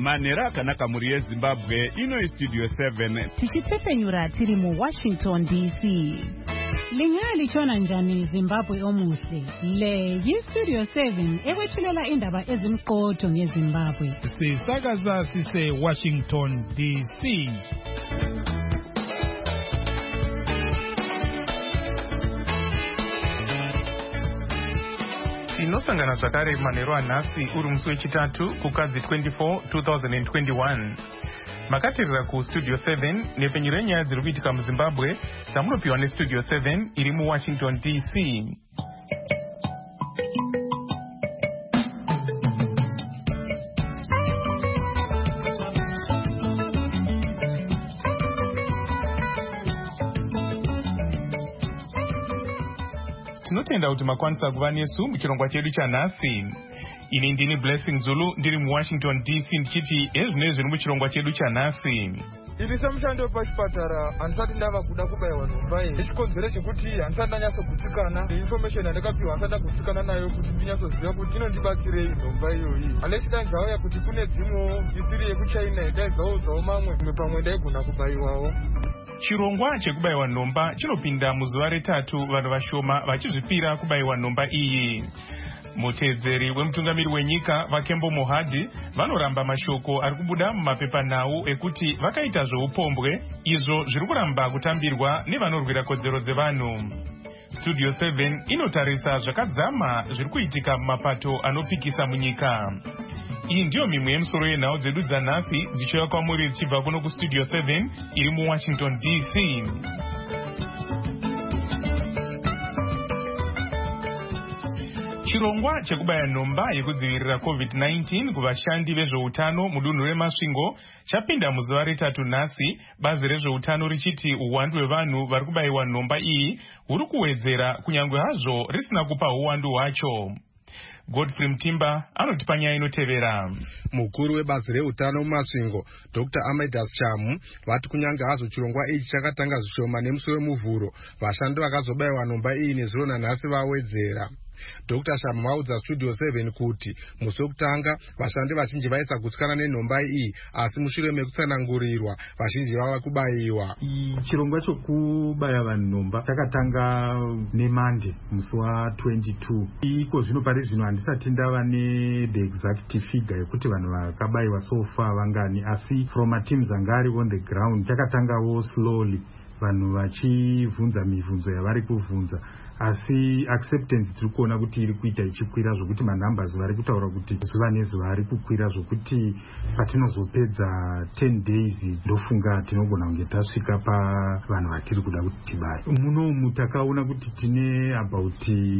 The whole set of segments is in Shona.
Manera akanaka muri yeZimbabwe ino Studio 7 tichitsepenyura tiri mu Washington DC. Lingali chona njani Zimbabwe omuhle. Le Studio 7 ewethulela indaba ezimqotho ngeZimbabwe. Sisakaza sise Washington DC. Tinosangana zvakare manheru anhasi uri musi wechitatu kukadzi 24 2021. Makateerera kuStudio 7 nepfenyuro yenyaya dziri kuitika muZimbabwe dzamunopiwa neStudio 7 iri muWashington DC. Tinotenda kuti makwanisa kuva nesu muchirongwa chedu chanhasi. Ini ndini Blessing Zulu ndiri muWashington DC ndichiti ezvinezvi zviri muchirongwa chedu chanhasi. Ini semushandi wepachipatara handisati ndava kuda kubayiwa nhomba iyi nechikonzero chekuti handisati ndanyatsokutikana neinformation yandakapiwa handisati ndagutsikana nayo kuti ndinyatsoziva kuti inondibatsirei nhomba iyoyi. Unless dai ndauya kuti kune dzimwewo isiri yekuchina dai dzaudzawo mamwe pamwe ndaigona kubayiwawo. Chirongwa chekubayiwa nhomba chinopinda muzuva retatu vanhu vashoma vachizvipira kubayiwa nhomba iyi. Muteedzeri wemutungamiri wenyika vaKembo Mohadi vanoramba mashoko ari kubuda mumapepanhau ekuti vakaita zveupombwe izvo zviri kuramba kutambirwa nevanorwira kodzero dzevanhu. Studio 7 inotarisa zvakadzama zviri kuitika mumapato anopikisa munyika. Iyi ndiyo mimwe yemusoro yenhau dzedu dzanhasi dzichiuya kwamuri dzichibva kuno kuStudio 7 iri muWashington DC. Chirongwa chekubaya nhomba yekudzivirira COVID-19 kuvashandi vezveutano mudunhu reMasvingo chapinda muzuva retatu nhasi, bazi rezveutano richiti uwandu hwevanhu vari kubayiwa nhomba iyi huri kuwedzera kunyange hazvo risina kupa uwandu hwacho. Godfrey Mtimba anotipa nyaya inotevera. Mukuru webazi reutano muMasvingo Dr. Amidas Chamu vati kunyange hazvo chirongwa ichi chakatanga zvishoma nemusi wemuvhuro, vashandi vakazobayiwa nhomba iyi nezuro nanhasi vawedzera. Dr. Shamu vaudza Studio 7 kuti musi wekutanga vashandi vazhinji vaisagutsikana nenhomba iyi, asi mushure mekutsanangurirwa vazhinji vava kubayiwa. Chirongwa chokubaya vanhu nhomba chakatanga neMonday musi wa22. Iko zvino pari zvino handisati ndava the exact figure yekuti vanhu vakabayiwa so far vangani, asi from a teams anga ari on the ground chakatangawo slowly, vanhu vachibvunza mibvunzo yavari kubvunza, asi acceptance tiri kuona kuti iri kuita ichikwira zvokuti manumbers vari kutaura kuti zuva nezuva ari kukwira zvokuti patinozopedza 10 days ndofunga tinogona kunge tasvika pavanhu vatiri kuda kuti tibaye. Munomu takaona kuti tine about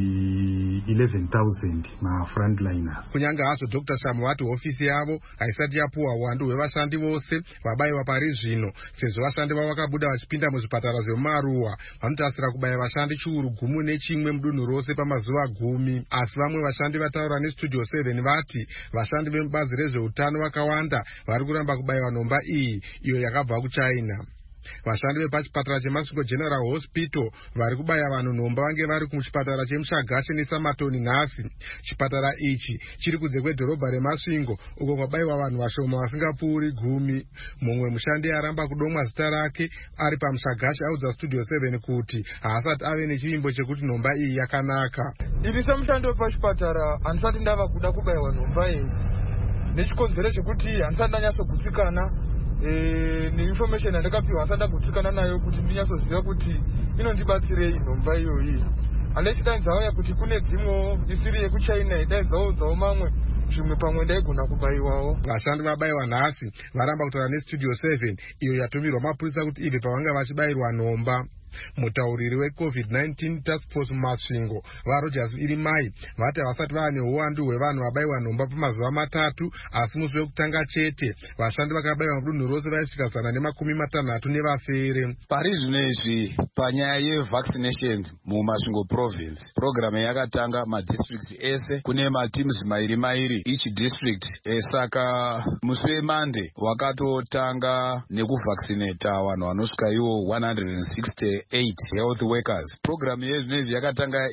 11,000 mafrontliners. Kunyange hazvo Dr. Shamu vati hofisi yavo haisati yapuwa uwandu hwevashandi vose vabayiwa pari zvino, sezvo vashandi vavo vakabuda vachipinda muzvipatara zvemumaruwa vanotasira kubaya vashandi chiuru gumu nechimwe mudunhu rose pamazuva 10. Asi vamwe vashandi vataura neStudio 7 vati vashandi vemubazi rezveutano vakawanda vari kuramba kubayiwa nhomba iyi iyo yakabva kuChina. Vashandi vepachipatara cheMasvingo General Hospital vari kubaya vanhu nhomba vange vari kuchipatara cheMushagashe neSamatoni nhasi. Chipatara ichi chiri kunze kwedhorobha reMasvingo uko kwabayiwa vanhu vashoma vasingapfuuri 10. Mumwe mushandi aramba kudomwa zita rake ari paMushagashe audza Studio 7 kuti haasati ave nechivimbo chekuti nhomba iyi yakanaka. Ini semushandi wepachipatara handisati ndava kuda kubayiwa nhomba iyi nechikonzero chekuti handisati ndanyatsogutsikana neinformation yandakapiwa handisati ndagutsikana nayo kuti ndinyatsoziva kuti inondibatsirei nhomba iyoyi. Unless dai ndauya kuti kune dzimwewo isiri yekuchina dai dzaudzawo mamwe zvimwe pamwe ndaigona kubayiwawo. Vashandi vabayiwa nhasi varamba kutaura neStudio 7 iyo yatumirwa mapurisa kuti ibve pavanga vachibayirwa nhomba. Mutauriri weCovid-19 Task Force muMasvingo vaRogers Irimai vati havasati vane uwandu hwevanhu vabayiwa nhomba pamazuva 3, asi musi wekutanga chete vashandi vakabayiwa mudunhu rose vaisvika 160 nevasere. Pari zvinezvi panyaya yevaccination muMasvingo province, program yakatanga madistricts ese kune mateams mairi each district. Saka musi weMonday wakatotanga nekuvaccinata vanhu vanosvika ivo 168 health workers. Program yezvinezvi yakatanga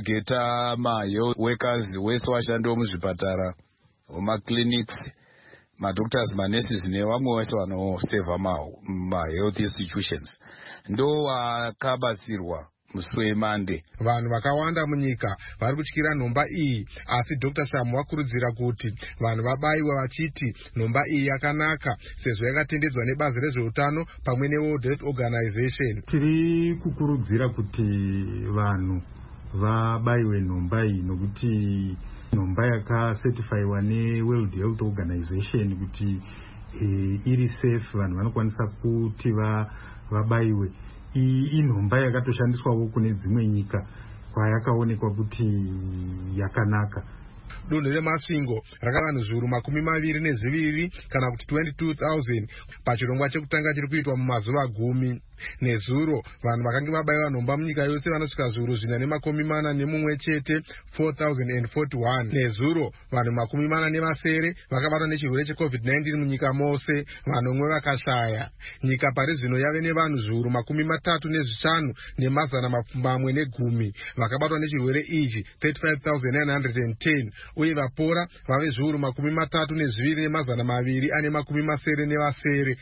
ichitageta health workers wese vashandi vemuzvipatara, vemaclinics madoctors, manurses nevamwe vese vanosevha mahealth institutions ndo vakabatsirwa musi weMonday. Vanhu vakawanda munyika vari kutyira nhomba iyi, asi Dr. Shamu vakurudzira kuti vanhu vabaiwe vachiti nhomba iyi yakanaka sezvo yakatendedzwa nebazi rezveutano pamwe neWorld Health Organization. Tiri kukurudzira kuti vanhu vabaiwe nhomba iyi nokuti nhomba yakacertifyiwa neWorld Health Organization kuti iri safe, vanhu vanokwanisa kuti vabaiwe. Inhomba yakatoshandiswawo kune dzimwe nyika kwayakaonekwa kuti yakanaka. Dunhu reMasvingo rakavanhu zviuru 22 kana kuti 22,000 pachirongwa chekutanga chiri kuitwa mumazuva 10. Nezuro vanhu vakange vabaiwa nhomba munyika yose vanosvika zviuru 441 chete, 4,041. Nezuro vanhu 47 vakabatwa nechirwere cheCovid-19 munyika mose, vanomwe vakashaya. Nyika pari zvino yave nevanhu zviuru 35 nemazana mapfumbamwe negumi vakabatwa nechirwere ichi, 35,910, uye vapora vave zviuru 32 nemazana maviri ane makumi masere nevasere,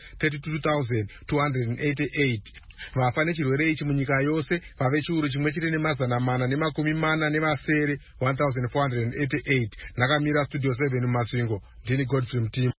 32,288. Vafa nechirwere ichi munyika yose vave chiuru chimwe chete nemazana mana nemakumi mana nevasere, 1,488. Nakamira Studio 7 muMasvingo, ndini Godfrey Mtima.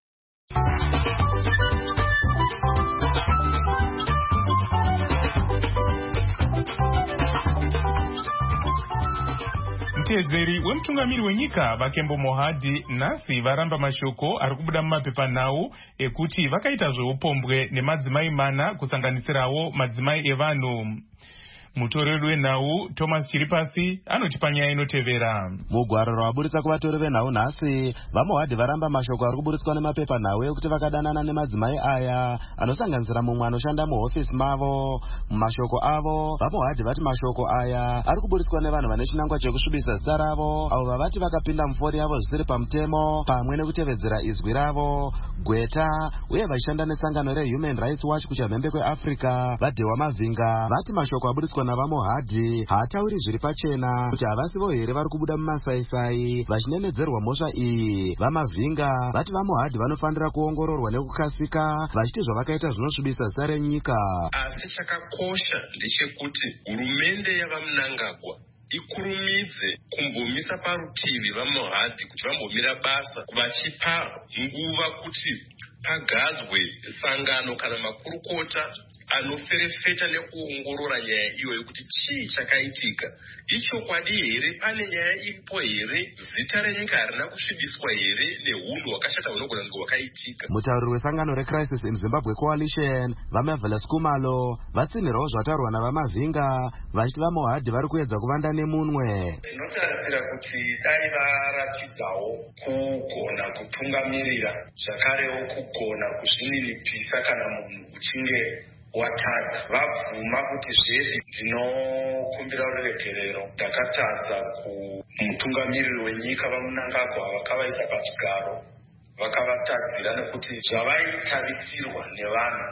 Mutedzeri wemutungamiri wenyika Vakembo Mohadhi nhasi varamba mashoko ari kubuda mumapepanhau ekuti vakaita zveupombwe nemadzimai mana kusanganisirawo madzimai evanhu. Mutoreri wenhau Thomas Chiripasi anoti panyaya inotevera. Mugwaro rwaburitsa kuvatori venhau nhasi, vaMohadhi varamba mashoko ari kuburitswa nemapepanhau ekuti vakadanana nemadzimai aya anosanganisira mumwe anoshanda muhofisi mavo. Mumashoko avo, vaMohadhi vati mashoko aya ari kuburitswa nevanhu vane chinangwa chekusvibisa zita ravo, avo vavati vakapinda mufori yavo zvisiri pamutemo pamwe nekutevedzera izwi ravo, gweta, uye vachishanda nesangano reHuman Rights Watch kuchamhembe kweAfrica. Vadhewa Mavhinga vati mashoko aburitswa navaMohadhi haatauri zviri pachena kuti havasivo here vari kubuda mumasaisai vachinenedzerwa mhosva iyi. VaMavhinga vati vaMohadhi vanofanira kuongororwa nekukasika, vachiti zvavakaita zvinosvibisa zita renyika. Asi chakakosha ndechekuti hurumende yavaMnangagwa ikurumidze kumbomisa parutivi vaMohadhi kuti vambomira basa, vachipa nguva kuti pagadzwe sangano kana makurukota anoferefeta nekuongorora nyaya iyoyo kuti chii chakaitika. Ichokwadi here? Pane nyaya iripo here? Zita renyika harina kusvibiswa here nehunhu hwakashata hunogona kunge hwakaitika? Mutauriri wesangano reCrisis in Zimbabwe Coalition vaMarvelous Kumalo vatsinhirawo zvataurwa navaMavhinga vachiti vaMohadhi vari kuedza kuvanda nemunwe. Tinotarisira kuti dai varatidzawo kugona kutungamirira, zvakarewo kugona kuzvininipisa kana munhu uchinge watadza. Vabvuma kuti zvedi ndinokumbira ruregerero, ndakatadza kumutungamiriri wenyika vaMnangagwa vakavaisa pachigaro, vakavatadzira nekuti zvavaitarisirwa nevanhu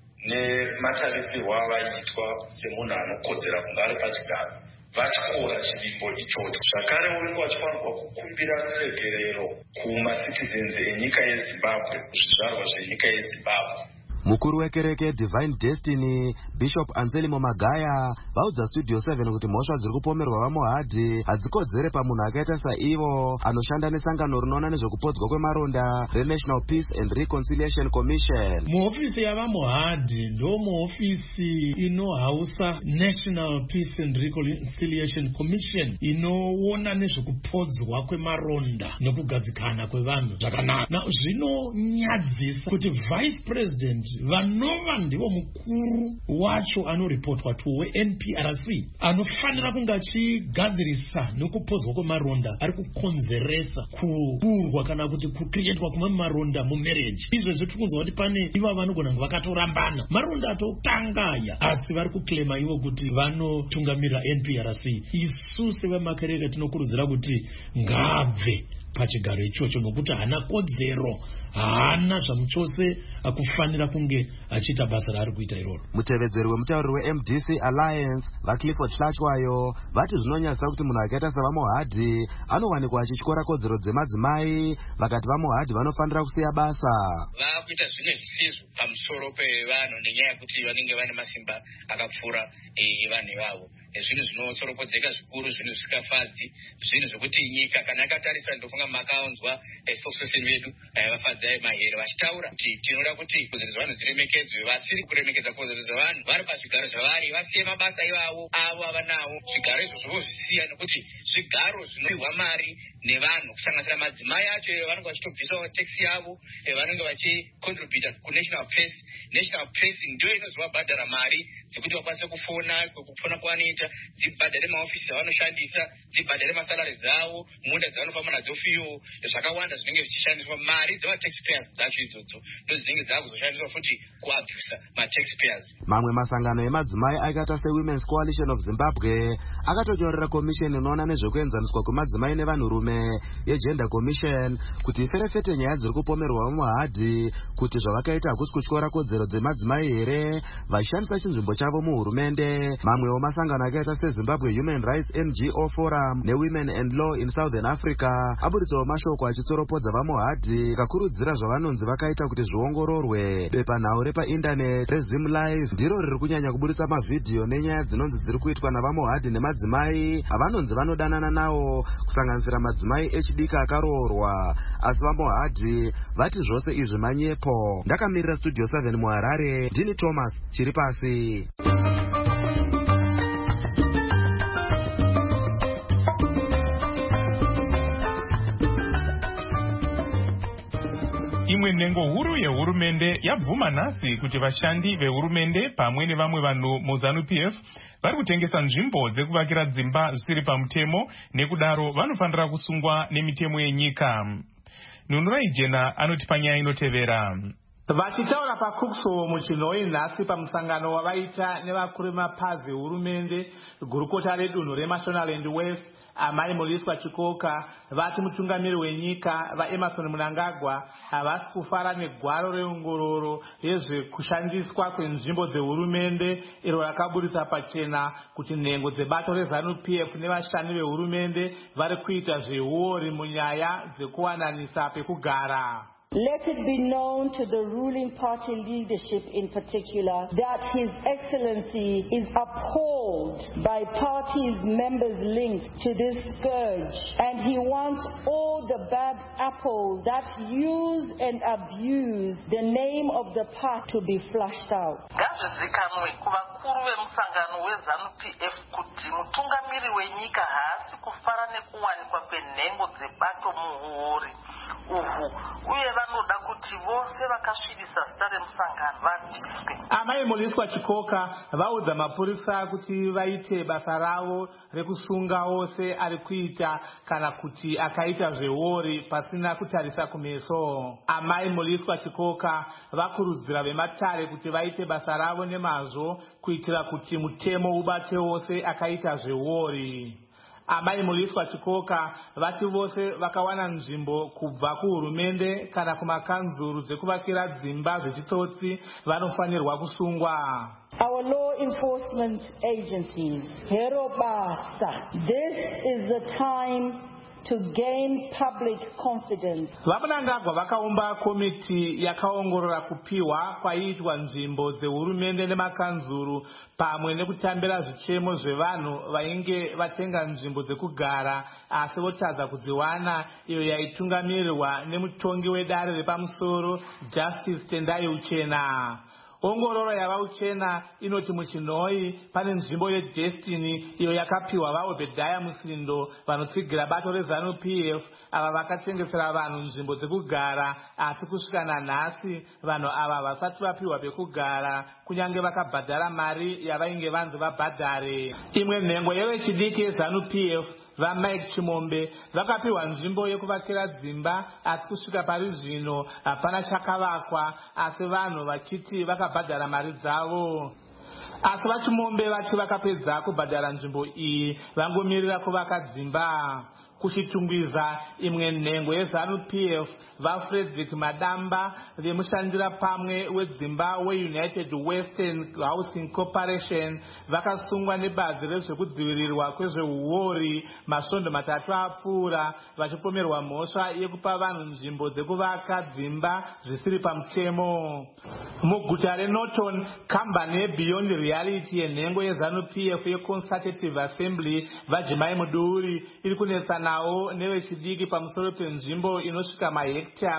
nematarisirwo avaiitwa semunhu anokodzera kunge ari pachigaro vatyora chivimbo ichocho. Zvakare unenge vachifanirwa kukumbira ruregerero kumacitizens enyika yeZimbabwe, kuzvizvarwa zvenyika yeZimbabwe. Mukuru wekereke Divine Destiny Bishop Anselmo Magaya vaudza Studio 7 kuti mhosva dziri kupomerwa vaMohadhi hadzikodzere pamunhu akaita saivo anoshanda nesangano rinoona nezvekupodzwa kwemaronda reNational Peace and Reconciliation Commission. Muhofisi yavaMohadhi ndo muhofisi inohausa National Peace and Reconciliation Commission inoona nezvekupodzwa kwemaronda nekugadzikana kwevanhu zvakanaka. Zvinonyadzisa kuti Vice President vanova ndivo mukuru wacho anoripotwa to weNPRC anofanira kunge achigadzirisa nekupodzwa kwemaronda ari kukonzeresa kuurwa kana kuti kukrietwa kwemamwe maronda mumarriage. Izvezvo tikunzwa kuti pane ivo vanogona kunge vakatorambana maronda atotanga aya, asi vari kuklema ivo kuti vanotungamira NPRC. Isu sevamakereke tinokurudzira kuti ngabve pachigaro ichocho nokuti haana kodzero, haana zvamuchose akufanira kunge achiita basa raari kuita iroro. Mutevedzeri wemutauriri weMDC Alliance vaClifford Hlachwayo vati zvinonyasa kuti munhu akaita savaMohadhi anowanikwa achityora kodzero dzemadzimai, vakati vaMohadhi vanofanira kusiya basa. Vakuita zvimwe zvisizvo pamusoro pevanhu nenyaya yekuti vanenge vane masimba akapfuura vanhu ivavo. Zvinhu zvinotsoropedzeka zvikuru, zvinhu zvisikafadzi, zvinhu zvokuti nyika kana yakatarisa, ndofunga makaunzwa spokesperson vedu vafadzai mahere vachitaura kuti tinoda kuti kodzero dzevanhu dziremekedzwe. Vasiri kuremekedza kodzero dzevanhu vari pazvigaro zvavari vasiye mabasa ivavo avo avanawo. Zvigaro izvo zvozvisiya nekuti zvigaro zvinopihwa mari nevanhu, kusanganisira madzimai acho vanenge vachitobvisawo taxi yavo, vanenge vachicontributa kunational press. National press ndio inozovabhadhara mari dzekuti vakwanise kufona kwavanoita, dzibhadhare maofisi avanoshandisa, dzibhadhare masalari dzavo, munda dzavanofamba nadzo, fiyo zvakawanda zvinenge zvichishandiswa. Mari dzevataxpayers dzacho idzodzo ndo dzinenge dzakuzoshandiswa futi kuabvusa mataxpayers. Mamwe masangano emadzimai akaita seWomen's Coalition of Zimbabwe akatonyorera komisheni inoona nezvekuenzaniswa kwemadzimai nevanhurume yeGender Commission kuti iferefete nyaya dziri kupomerwa vaMohadhi kuti zvavakaita hakusi kutyora kodzero dzemadzimai here, vachishandisa chinzvimbo chavo muhurumende. Mamwewo masangano akaita seZimbabwe Human Rights NGO Forum neWomen and Law in Southern Africa aburitsawo mashoko achitsoropodza vaMohadhi, kakurudzira zvavanonzi vakaita kuti zviongororwe. Bepanhau repaindaneti reZim Live ndiro riri kunyanya kuburitsa mavhidhiyo nenyaya dzinonzi dziri kuitwa navaMohadhi nemadzimai avanonzi vanodanana nawo, kusanganisira madzimai echidiki akaroorwa. Asi vaMohadhi vati zvose izvi manyepo. Ndakamirira Studio 7 muHarare, ndini Thomas Chiripasi. Imwe nhengo huru yehurumende yabvuma nhasi kuti vashandi vehurumende pamwe nevamwe vanhu muZANU-PF vari kutengesa nzvimbo dzekuvakira dzimba zvisiri pamutemo, nekudaro vanofanira kusungwa nemitemo yenyika. Nunurai Jena anoti panyaya inotevera. Vachitaura paKukshow muChinhoyi nhasi pamusangano wavaita nevakuru vemapazi ehurumende gurukota redunhu reMashonaland West, Amai Muliswa Chikoka vati mutungamiri wenyika vaEmmerson Mnangagwa havasi kufara negwaro reongororo yezvekushandiswa kwenzvimbo dzehurumende iro rakaburitsa pachena kuti nhengo dzebato reZANU-PF nevashandi vehurumende vari kuita zveuori munyaya dzekuwananisa pekugara. Let it be known to the ruling party leadership in particular that His Excellency is appalled by parties' members linked to this scourge, and he wants all the bad apples that use and abuse the name of the party to be flushed out. Ngazvizikanwe kuvakuru vemusangano weZANU-PF kuti mutungamiri wenyika haasi kufara nekuwanikwa kwenhengo dzebato muhuori uhu, uye vanoda kuti vose vakasvibisa zita remusangano vabviswe. Amai Muliswa Chikoka vaudza mapurisa kuti vaite basa ravo rekusunga wose ari kuita kana kuti akaita zveuori pasina kutarisa kumeso. Amai Muliswa Chikoka vakurudzira vematare kuti vaite basa ravo nemazvo kuitira kuti mutemo ubate wose akaita zveuori. Amai Muliswa Chikoka vati vose vakawana nzvimbo kubva kuhurumende kana kumakanzuru dzekuvakira dzimba zvechitsotsi vanofanirwa kusungwa. Our law enforcement agencies, hero basa, this is the time to gain public confidence. VaMnangagwa vakaumba komiti yakaongorora kupiwa kwaiitwa nzvimbo dzehurumende nemakanzuru pamwe nekutambira zvichemo zvevanhu vainge vatenga nzvimbo dzekugara asi votadza kudziwana, iyo yaitungamirirwa nemutongi wedare repamusoro Justice Tendai Uchena. Ongororo yava Uchena inoti muChinhoyi pane nzvimbo yeDestiny iyo yakapiwa vaObhedhaya Musindo vanotsigira bato reZANU-PF ava vakatengesera vanhu nzvimbo dzekugara, asi kusvika nanhasi vanhu ava vasati vapiwa pekugara kunyange vakabhadhara mari yavainge vanzi vabhadhare. Imwe nhengo yevechidiki yeZANU-PF vaMike Chimombe vakapiwa nzvimbo yekuvakira dzimba, asi kusvika pari zvino hapana chakavakwa, asi vanhu vachiti vakabhadhara mari dzavo. Asi vaChimombe vati vakapedza kubhadhara nzvimbo iyi vangomirira kuvaka dzimba. kuchitungwiza imwe nhengo yeZANU-PF vaFrederick Madamba vemushandira pamwe wedzimba weUnited Western Housing Corporation vakasungwa nebazi rezvekudzivirirwa kwezveuori masvondo 3 apfuura vachipomerwa mhosva yekupa vanhu nzvimbo dzekuvaka dzimba zvisiri pamutemo. Muguta reNorton, kambani yeBeyond Reality yenhengo yeZANU-PF yeConsultative Assembly vaJimai Muduri iri kunetsanawo nevechidiki pamusoro penzvimbo inosvika mahekita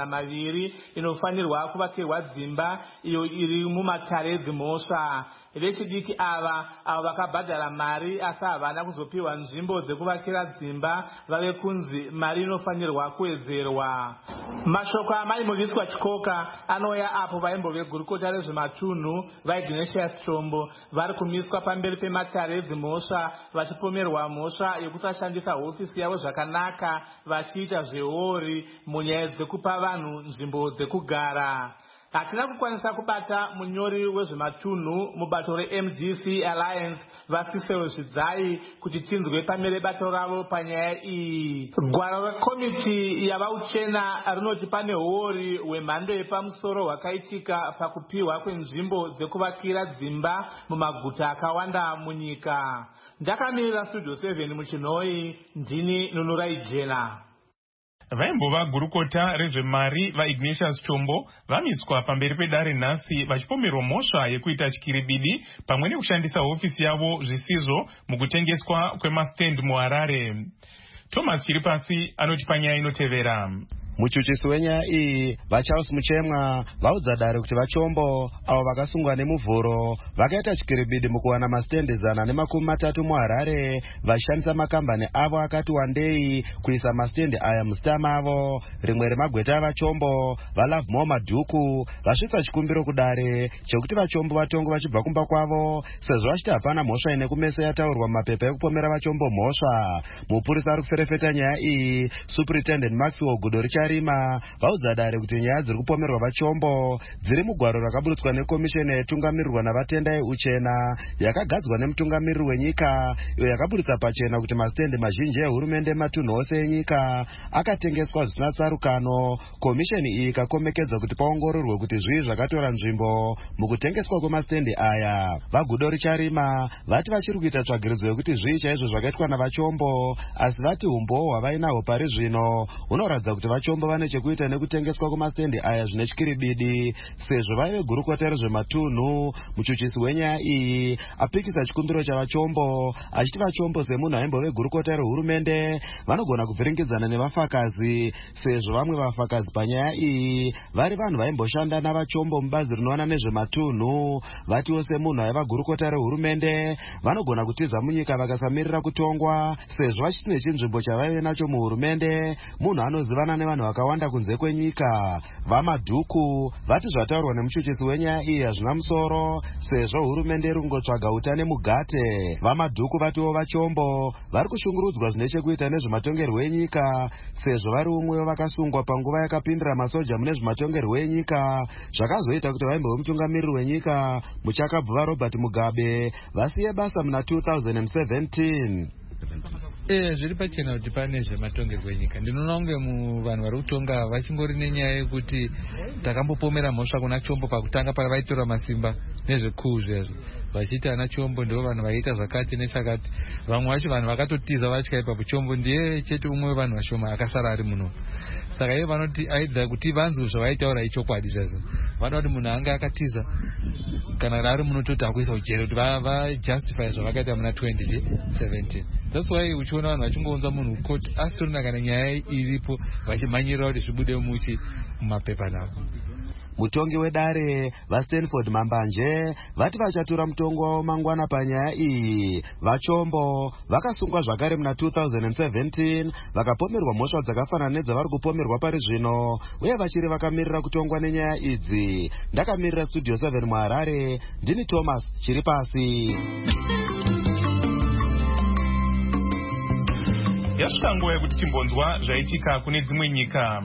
200 inofanirwa kuvakirwa dzimba iyo iri mumatare edzimhosva. Vechidiki ava vakabhadhara mari asi havana kuzopiwa nzvimbo dzekuvakira dzimba vave kunzi mari inofanirwa kuwedzerwa. Mashoko amai Muriswa Chikoka anouya apo vaimbove gurukota rezvematunhu vaIgnatius Chombo vari kumiswa pamberi pematare edzimhosva vachipomerwa mhosva yekusashandisa hofisi yavo zvakanaka vachiita zveori munyaya dzekupa vanhu nzvimbo dzekugara. Hatina kukwanisa kubata munyori wezvematunhu mubato reMDC Alliance Vasisero Zvidzai kuti tinzwe pamere bato ravo panyaya iyi. Gwaro rekomiti yavauchena rinoti pane huori hwemhando yepamusoro hwakaitika pakupiwa kwenzvimbo dzekuvakira dzimba mumaguta akawanda munyika. Ndakamirira Studio 7 muChinoi, ndini Nunurai Jena. Vaimbova gurukota rezvemari vaIgnatius Chombo vamiswa pamberi pedare nhasi vachipomerwa mhosva yekuita chikiribidi pamwe nekushandisa hofisi yavo zvisizvo mukutengeswa kwemastand muHarare. Thomas Chiripasi anoti panyaya inotevera. Muchuchisi wenyaya iyi vaCharles Muchemwa vaudza dare kuti vaChombo avo vakasungwa nemuvhuro vakaita chikiribidi mukuwana mastendi 130 muHarare vachishandisa makambani avo akati wandei kuisa mastendi aya muzita mavo. Rimwe remagweta avaChombo vaLove More Madhuku vasvitsa chikumbiro kudare chekuti vaChombo vatongo vachibva kumba kwavo sezvo vachiti hapana mhosva ine kumeso yataurwa mumapepa ekupomera vaChombo mhosva. Mupurisa ari kuferefeta nyaya iyi Superintendent Maxwell Gudoricha Rima vaudza dare kuti nyaya dziri kupomerwa vaChombo dziri mugwaro rakaburutswa nekomisheni yetungamirirwa navatenda euchena yakagadzwa nemutungamiriri wenyika iyo yakaburitsa pachena kuti mastendi mazhinji ehurumende matunhu ose enyika akatengeswa zvisina tsarukano. Komisheni iyi ikakomekedza kuti paongororwe kuti zvii zvakatora nzvimbo mukutengeswa kwemastendi aya. Vagudoricha Rima vati vachiri kuita tsvagiridzo yekuti zvii chaizvo zvakaitwa navaChombo asi vati umbowo hwavainahwo pari zvino hunoratidza kuti vaChombo vane chekuita nekutengeswa kwemastendi aya zvine chikiribidi sezvo vaive gurukota rezvematunhu. Muchuchisi wenyaya iyi apikisa chikumbiro chavaChombo achiti vaChombo semunhu aimbove gurukota rehurumende vanogona kuvhiringidzana nevafakazi sezvo vamwe vafakazi panyaya iyi vari vanhu vaimboshanda navaChombo mubazi rinoona nezvematunhu. Vatiwo semunhu aiva gurukota rehurumende vanogona kutiza munyika vakasamirira kutongwa sezvo vachisine chinzvimbo chavaive nacho muhurumende. Munhu anozivana nevanhu vakawanda kunze kwenyika. VaMadhuku vati zvataurwa nemuchuchisi wenyaya iyi hazvina musoro sezvo hurumende iri kungotsvaga utane mugate. VaMadhuku vatiwo vaChombo vari kushungurudzwa zvine chekuita nezvematongerwo enyika sezvo vari umwe vakasungwa panguva yakapindira masoja mune zvematongerwo enyika zvakazoita kuti vaimbove mutungamiriri wenyika muchakabva Robert Mugabe vasiye basa muna 2017. Zviri pachena kuti pane zvematongerwo enyika. Ndinoona kunge vanhu vari kutonga vachingori nenyaya yekuti takambopomera mhosva kuna Chombo pakutanga pavaitora masimba nezvekuu zvezvo vachiti ana Chombo ndo vanhu vaiita zvakati nechakati. Vamwe vacho vanhu vakatotiza vatya ipapo Chombo ndiye chete umwe wevanhu vashoma akasara ari muno. Saka ivo vanoti aidha kuti vanzwe zvavaitaura ichokwadi zvezvo. Vanoda kuti munhu anga akatiza kana ari muno toti akuisa ujere kuti vajustify zvavakaita muna 2017. That's why uchiona vanhu vachingounza munhu kukoti asitorina kana nyaya iripo vachimhanyirira kuti zvibude mumapepa navo. Mutongi wedare vaStanford Mambanje vati vachatura mutongo wavo mangwana panyaya iyi. VaChombo vakasungwa zvakare muna 2017 vakapomerwa mhosva dzakafanana nedzavari kupomerwa pari zvino uye vachiri vakamirira kutongwa nenyaya idzi. Ndakamirira Studio 7 muHarare, ndini Thomas Chiripasi. Yasvika nguva yekuti timbonzwa zvaitika kune dzimwe nyika.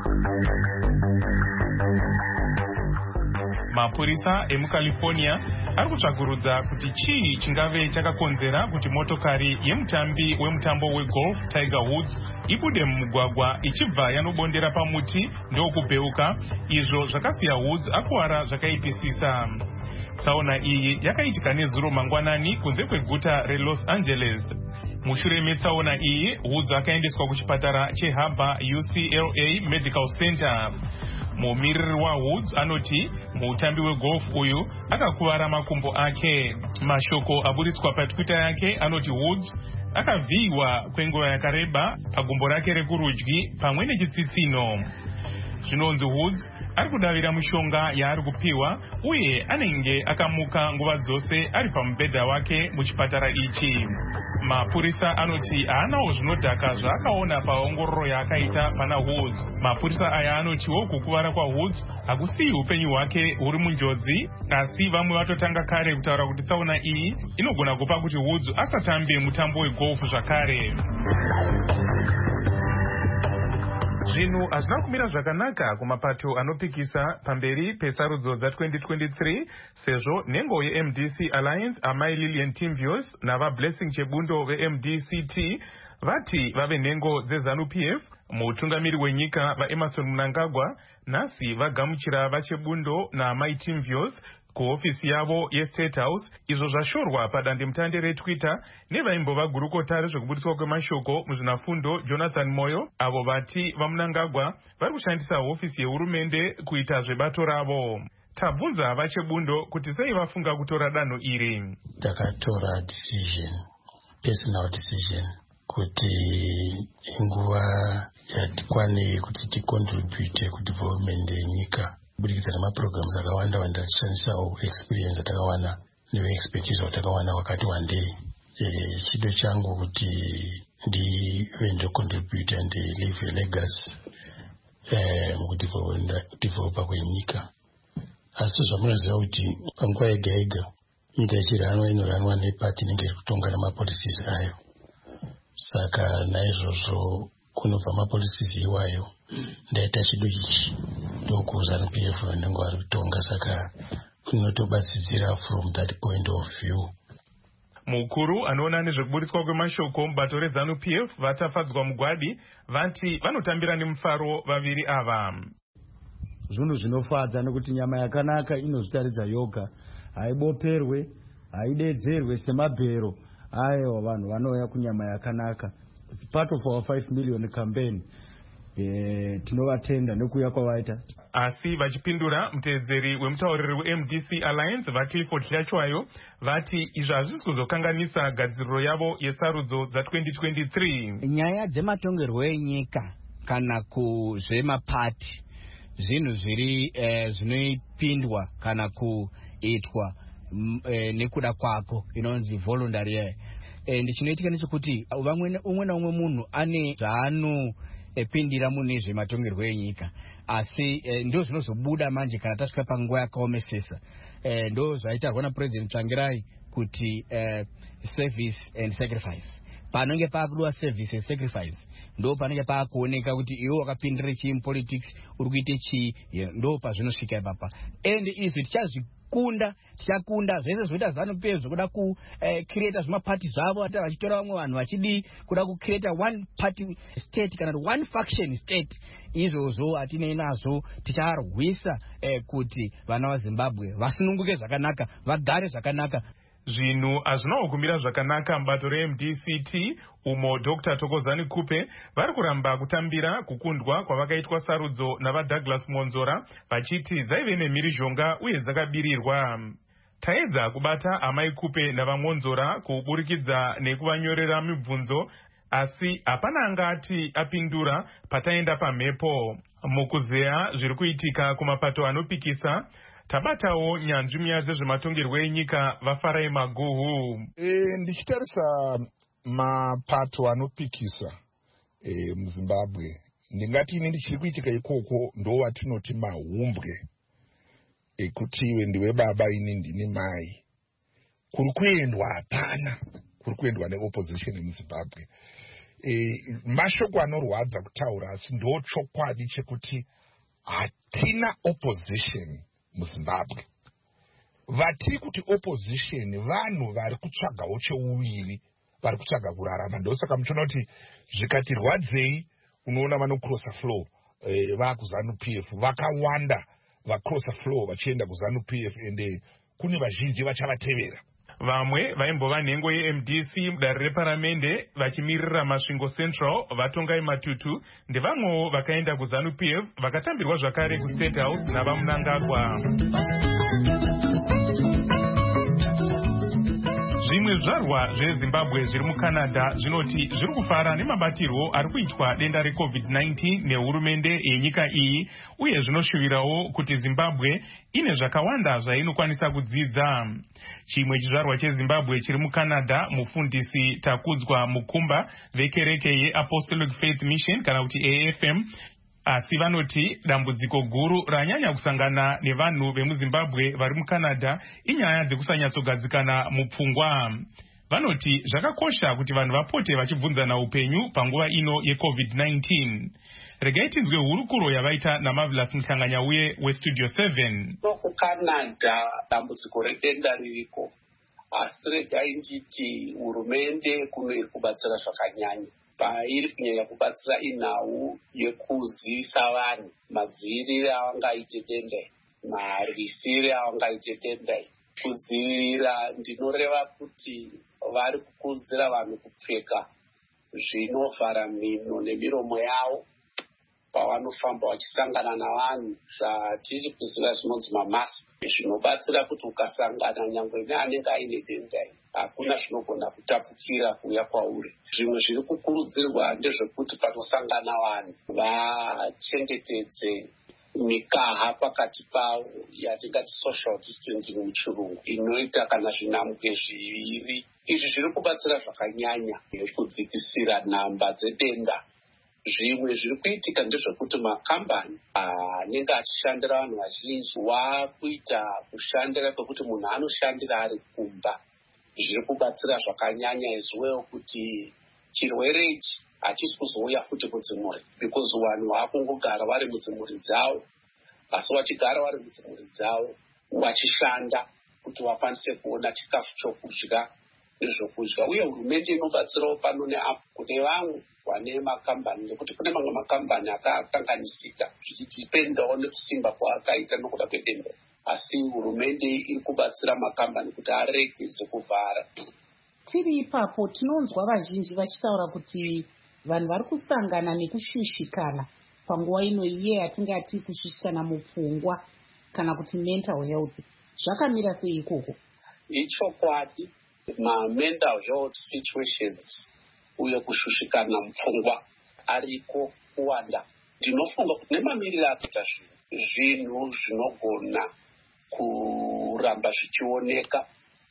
Mapurisa emuCalifornia ari kutsvakurudza kuti chii chingave chakakonzera kuti motokari yemutambi wemutambo wegolf Tiger Woods ibude mumugwagwa ichibva yanobondera pamuti ndokubheuka, izvo zvakasiya Woods akuwara zvakaipisisa. Tsaona iyi yakaitika nezuro mangwanani kunze kweguta reLos Angeles. Mushure metsaona iyi, Woods akaendeswa kuchipatara cheHarbor UCLA Medical Center. Mumiriri waWoods anoti mutambi wegolf uyu akakuvara makumbo ake. Mashoko aburitswa paTwitter yake anoti Woods akavhiyiwa kwenguva yakareba pagumbo rake rekurudyi pamwe nechitsitsino. Zvinonzi Woods ari kudavira mushonga yaari kupiwa uye anenge akamuka nguva dzose ari pamubhedha wake muchipatara ichi. Mapurisa anoti haanawo zvinodhaka zvaakaona paongororo yaakaita pana Woods. Mapurisa aya anotiwo kukuvara kwaWoods hakusiyi upenyu hwake huri munjodzi, asi vamwe vatotanga kare kutaura kuti tsaona iyi inogona kupa kuti Woods asatambe mutambo wegolf zvakare. Zvinhu hazvina kumira zvakanaka kumapato anopikisa pamberi pesarudzo dza2023 sezvo nhengo yeMDC Alliance amai Lillian Timbios navaBlessing Chebundo veMDCT vati vave nhengo dzeZANU-PF. Mutungamiri wenyika vaEmmerson Mnangagwa nhasi vagamuchira vaChebundo naamai Timbios kuhofisi yavo yeState House, izvo zvashorwa padandemutande reTwitter nevaimbova gurukota rezvekuburiswa kwemashoko muzvinafundo Jonathan Moyo, avo vati vaMnangagwa vari kushandisa hofisi yehurumende kuita zvebato ravo. Tabvunza vaChebundo kuti sei vafunga kutora danho iri. Takatora personal decision kuti inguva yatikwane kuti ticontribute kudevelopment yenyika kubudikidza nemaprograms akawanda wanda tichishandisawo experience atakawana neexpertise watakawana wakati wandei. Chido changu kuti ndive ndocontribute and leave a legacy mukudevelopa kwenyika. Asi zvamunoziva kuti panguva yega yega nyika ichiranwa inoranwa nepati inenge iri kutonga namapolicies ayo. Saka naizvozvo kunobva mapolicies iwayo ndaita chido ichi ndokuZANU-PF vanenge vari kutonga, saka unotobatsidzira from that point of view. Mukuru anoona nezvekuburiswa kwemashoko mubato reZANU-PF vatafadzwa mugwadi vati vanotambira nemufaro vaviri ava. Zvinhu zvinofadza nekuti nyama yakanaka inozvitaridza yoga, haiboperwe haidedzerwe semabhero. Aiwa vanhu vanouya kunyama yakanaka. It's part of our 5 million campaign. Tinovatenda nekuuya kwavaita. Asi vachipindura, muteedzeri wemutauriri weMDC Alliance vaClifford Hlachwayo vati izvi hazvisi kuzokanganisa gadziriro yavo yesarudzo dza2023. Nyaya dzematongerwo enyika kana kuzvemapati zvinhu zviri zvinoipindwa kana kuitwa nekuda kwako inonzi voluntary. Ndichinoitika nechekuti umwe naumwe munhu ane zvaanopindira mune zvematongerwo enyika, asi ndo zvinozobuda manje kana tasvika panguva yakaomesesa. Ndo zvaitarwa naPresident Tsvangirai kuti service and sacrifice. Panenge pakudiwa service and sacrifice ndo panenge pakuoneka kuti iwe wakapindira chii politics, uri kuite chii, ndo pazvinosvika ipapa. And izvi tichakunda zvese zvoita ZANU-PF zvokuda kucreata zvimapati zvavo, hata vachitora vamwe vanhu vachidi kuda kucreata one party state kana one faction state. Izvozvo hatinei nazvo, ticharwisa kuti vana vaZimbabwe vasununguke zvakanaka, vagare zvakanaka. Zvinhu hazvinawo kumira zvakanaka mubato reMDCT umo Dr. Thokozani Kupe vari kuramba kutambira kukundwa kwavakaitwa sarudzo navaDouglas Monzora vachiti dzaive nemhirizhonga uye dzakabirirwa. Taedza kubata amai Kupe navaMonzora kuburikidza nekuvanyorera mibvunzo, asi hapana angati apindura pataenda pamhepo. Mukuzeya zviri kuitika kumapato anopikisa, tabatawo nyanzvi muya dzezvematongerwo enyika vaFarai Maguhu. Ndichitarisa mapato anopikisa muZimbabwe, ndingati ine ndichiri kuitika ikoko ndo watinoti mahumbwe ekuti iwe ndiwe baba ini ndini mai. Kuri kuendwa hapana, kuri kuendwa neopposition muZimbabwe. Mashoko anorwadza kutaura, asi ndo chokwadi chekuti hatina opposition muZimbabwe. vatiri kuti opposition vanhu vari kutsvagawo cheuviri, vari kutsvaga kurarama. Ndosaka muchiona kuti zvikati rwadzei unoona vanocrossa floor vakuzanu PF vakawanda vacrossa floor vachienda kuzanu PF ende kune vazhinji vachavatevera. Vamwe vaimbova nhengo yeMDC mudare reparamende vachimirira Masvingo Central vatongai Matutu ndevamwewo vakaenda kuzanu PF vakatambirwa zvakare kuState House navamunangagwa. Zvimwe zvarwa zveZimbabwe zviri muCanada zvinoti zviri kufara nemabatirwo ari kuitwa denda reCovid-19 nehurumende yenyika iyi, uye zvinoshuvirawo kuti Zimbabwe ine zvakawanda zvainokwanisa kudzidza. Chimwe chizvarwa cheZimbabwe chiri muCanada, mufundisi Takudzwa Mukumba vekereke yeApostolic Faith Mission kana kuti AFM, asi vanoti dambudziko guru ranyanya kusangana nevanhu vemuZimbabwe vari muCanada inyaya dzekusanyatsogadzikana mupfungwa. Vanoti zvakakosha kuti vanhu vapote vachibvunzana upenyu panguva ino yeCovid-19. Regai tinzwe hurukuro yavaita naMarvelous Muhlanganyauye weStudio 7. KuCanada dambudziko redenda ririko, asi regai nditi hurumende kunoiri kubatsira zvakanyanya. Pairi kunyanya kubatsira inhau yekuzivisa vanhu madzivirire avangaite denda, marwisire avangaite denda. Kudzivirira ndinoreva kuti vari kukurudzira vanhu kupfeka zvinovhara mhino nemiromo yavo pavanofamba vachisangana navanhu, zvatiri kuziva zvinonzi mamasiki, zvinobatsira kuti ukasangana nyangwe neanenge aine denda hakuna zvinogona kutapukira kuuya kwauri. Zvimwe zviri kukurudzirwa ndezvekuti panosangana vanhu vachengetedze mikaha pakati pavo yatingati social distancing muchirungu, inoita kana zvinambwe zviviri. Izvi zviri kubatsira zvakanyanya kudzikisira nhamba dzedenda. Zvimwe zviri kuitika ndezvekuti makambani anenge achishandira vanhu vazhinji wakuita kushandira kwekuti munhu anoshandira ari kumba. Zviri kubatsira zvakanyanya izwewo kuti chirwere ichi hachisi kuzouya futi kudzimuri, because vanhu vakungogara vari mudzimuri dzavo, asi vachigara vari mudzimuri dzavo vachishanda kuti vakwanise kuona chikafu chokudya nezvokudya. Uye hurumende inobatsirawo pano neapo kune vamwe vane makambani, nekuti kune mamwe makambani akakanganisika zvichidipendawo nekusimba kwaakaita nokuda kwedenda, asi hurumende iri kubatsira makambani kuti aregeze kuvhara. Tiri ipapo tinonzwa vazhinji vachitaura kuti vanhu vari kusangana nekushushikana panguva ino iye yatingati kushushikana mupfungwa kana kuti mental health. Zvakamira sei ikoko? Ichokwadi, ma-mental health situations uye kushushikana mupfungwa ariko kuwanda. Ndinofunga kuti nemamiriro akuita zvinhu zvinogona kuramba zvichioneka,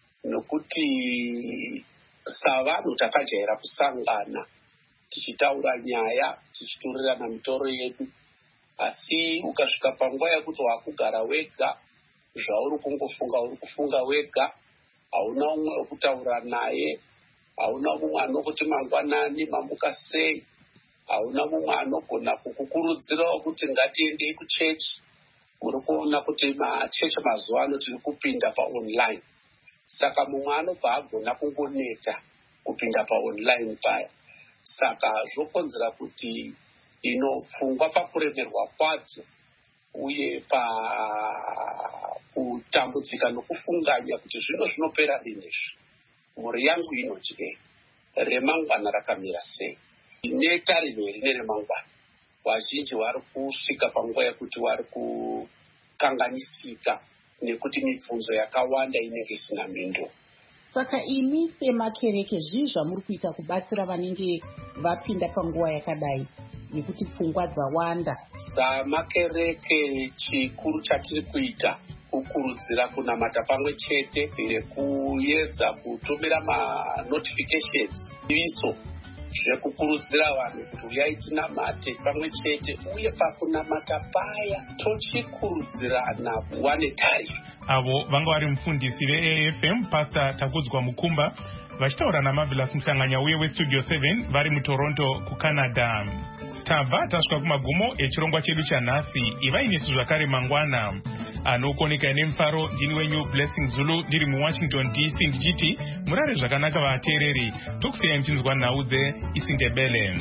nokuti savanhu takajaira kusangana tichitaura nyaya tichiturirana mitoro yedu, asi ukasvika panguva yekuti wakugara wega, zvauri kungofunga uri kufunga wega, hauna umwe wekutaura naye, hauna mumwe anokuti mangwanani mamuka sei, hauna mumwe anogona kukukurudzirawo kuti ngatiendei kuchechi. Muri kuona kuti machechi mazuva ano tiri kupinda paonline, saka mumwe anobva agona kungoneta kupinda paonline paya. Saka zvokonzera kuti pfungwa pakuremerwa kwadzo uye pakutambudzika nokufunganya kuti zvino zvinopera rinezvi, mhuri yangu inodyei, remangwana rakamira sei, neta rimwe rine remangwana. Vazhinji vari kusvika panguva yekuti vari kukanganisika nekuti mibvunzo yakawanda inenge isina mhinduro. Saka imi semakereke zvii zvamuri kuita kubatsira vanenge vapinda panguva yakadai yekuti pfungwa dzawanda? Samakereke chikuru chatiri kuita kukurudzira kunamata pamwe chete nekuedza kutumira ma-notifications iso zvekukurudzira vanhu kuti uyai tinamate pamwe chete, uye pakunamata paya tochikurudzirana kuva netariro. Avo vanga vari mufundisi veAFM Pastor Takudzwa Mukumba vachitaura naMarvelous Muhlanganyauye weStudio 7 vari muToronto kuCanada. Tabva tasvika kumagumo echirongwa chedu chanhasi. Ivai nesu zvakare mangwana. anokoneka nemfaro ndini wenyu Blessing Zulu ndiri muWashington DC ndichiti murare zvakanaka vateereri. Tokusiyai muchinzwa nhau dzeIsindebele.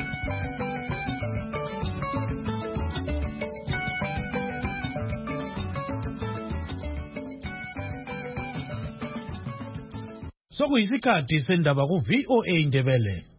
Sokuyisikhathi sendaba ku VOA Indebele.